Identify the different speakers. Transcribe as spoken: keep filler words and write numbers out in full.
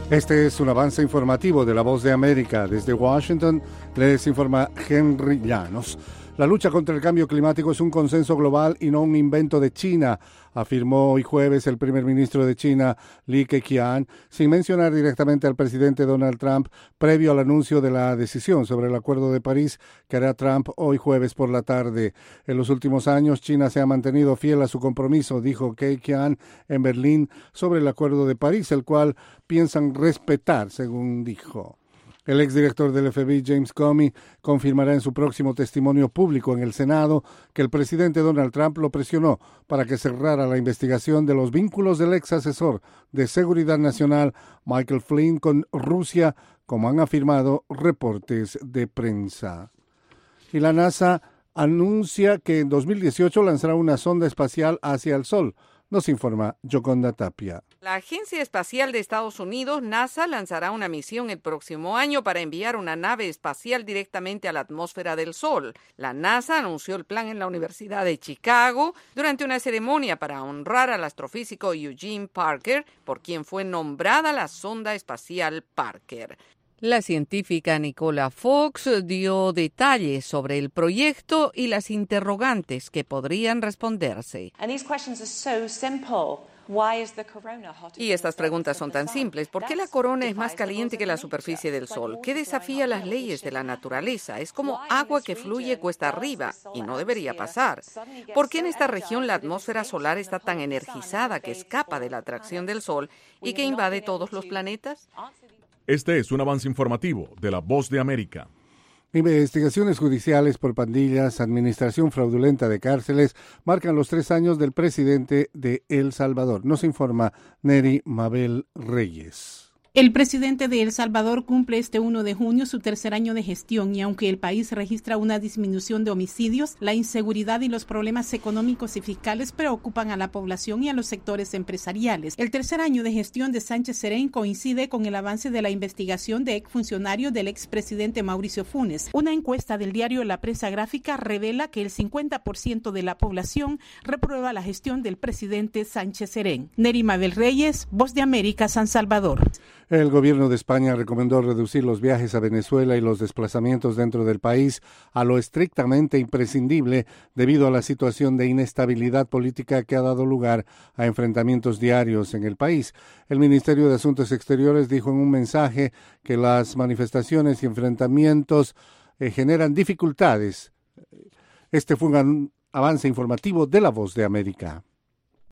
Speaker 1: Este es un avance informativo de La Voz de América. Desde Washington les informa Henry Llanos. La lucha contra el cambio climático es un consenso global y no un invento de China, afirmó hoy jueves el primer ministro de China, Li Keqiang, sin mencionar directamente al presidente Donald Trump, previo al anuncio de la decisión sobre el Acuerdo de París que hará Trump hoy jueves por la tarde. En los últimos años, China se ha mantenido fiel a su compromiso, dijo Keqiang en Berlín, sobre el Acuerdo de París, el cual piensan respetar, según dijo. El exdirector del F B I, James Comey, confirmará en su próximo testimonio público en el Senado que el presidente Donald Trump lo presionó para que cerrara la investigación de los vínculos del ex asesor de Seguridad Nacional, Michael Flynn, con Rusia, como han afirmado reportes de prensa. Y la NASA anuncia que en dos mil dieciocho lanzará una sonda espacial hacia el Sol. Nos informa Yoconda Tapia.
Speaker 2: La Agencia Espacial de Estados Unidos, NASA, lanzará una misión el próximo año para enviar una nave espacial directamente a la atmósfera del Sol. La NASA anunció el plan en la Universidad de Chicago durante una ceremonia para honrar al astrofísico Eugene Parker, por quien fue nombrada la sonda espacial Parker. La científica Nicola Fox dio detalles sobre el proyecto y las interrogantes que podrían responderse. Y estas preguntas son tan simples. ¿Por qué la corona es más caliente que la superficie del Sol? ¿Qué desafía las leyes de la naturaleza? Es como agua que fluye cuesta arriba y no debería pasar. ¿Por qué en esta región la atmósfera solar está tan energizada que escapa de la atracción del Sol y que invade todos los planetas?
Speaker 3: Este es un avance informativo de La Voz de América.
Speaker 1: Investigaciones judiciales por pandillas, administración fraudulenta de cárceles, marcan los tres años del presidente de El Salvador. Nos informa Neri Mabel Reyes.
Speaker 4: El presidente de El Salvador cumple este primero de junio su tercer año de gestión y aunque el país registra una disminución de homicidios, la inseguridad y los problemas económicos y fiscales preocupan a la población y a los sectores empresariales. El tercer año de gestión de Sánchez Serén coincide con el avance de la investigación de exfuncionarios del expresidente Mauricio Funes. Una encuesta del diario La Prensa Gráfica revela que el cincuenta por ciento de la población reprueba la gestión del presidente Sánchez Serén. Neri Mabel Reyes, Voz de América, San Salvador.
Speaker 1: El gobierno de España recomendó reducir los viajes a Venezuela y los desplazamientos dentro del país a lo estrictamente imprescindible debido a la situación de inestabilidad política que ha dado lugar a enfrentamientos diarios en el país. El Ministerio de Asuntos Exteriores dijo en un mensaje que las manifestaciones y enfrentamientos eh, generan dificultades. Este fue un avance informativo de La Voz de América.